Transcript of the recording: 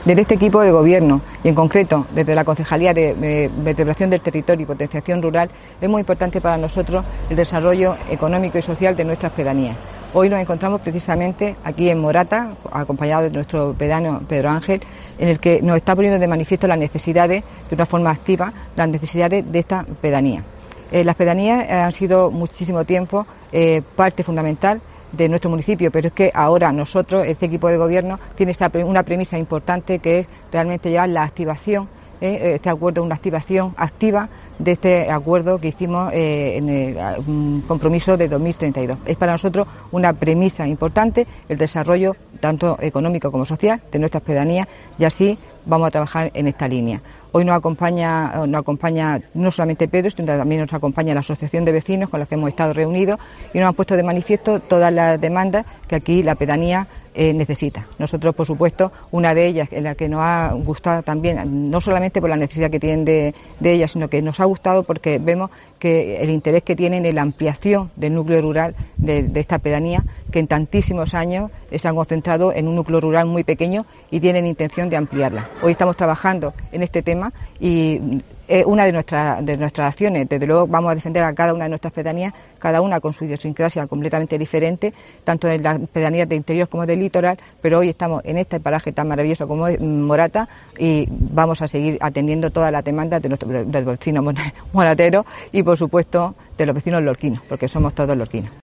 Desde este equipo de gobierno y en concreto desde la Concejalía de Vertebración del Territorio y Potenciación Rural es muy importante para nosotros el desarrollo económico y social de nuestras pedanías. Hoy nos encontramos precisamente aquí en Morata, acompañado de nuestro pedáneo Pedro Ángel, en el que nos está poniendo de manifiesto las necesidades, de una forma activa, las necesidades de esta pedanía. Las pedanías han sido muchísimo tiempo parte fundamental de nuestro municipio, pero es que ahora nosotros, este equipo de gobierno, tiene una premisa importante que es realmente ya la activación. Este acuerdo es una activación activa de este acuerdo que hicimos en el compromiso de 2032. Es para nosotros una premisa importante el desarrollo tanto económico como social de nuestras pedanías y así vamos a trabajar en esta línea. Hoy nos acompaña no solamente Pedro, sino también nos acompaña la Asociación de Vecinos con la que hemos estado reunidos y nos han puesto de manifiesto todas las demandas que aquí la pedanía necesita. Nosotros, por supuesto, una de ellas en la que nos ha gustado también, no solamente por la necesidad que tienen de ellas, sino que nos ha gustado porque vemos que el interés que tienen en la ampliación del núcleo rural de esta pedanía, que en tantísimos años se han concentrado en un núcleo rural muy pequeño y tienen intención de ampliarla. Hoy estamos trabajando en este tema y una de nuestras acciones, desde luego vamos a defender a cada una de nuestras pedanías, cada una con su idiosincrasia completamente diferente, tanto en las pedanías de interior como del litoral, pero hoy estamos en este paraje tan maravilloso como es Morata y vamos a seguir atendiendo todas las demandas de los vecinos morateros y por supuesto de los vecinos lorquinos, porque somos todos lorquinos.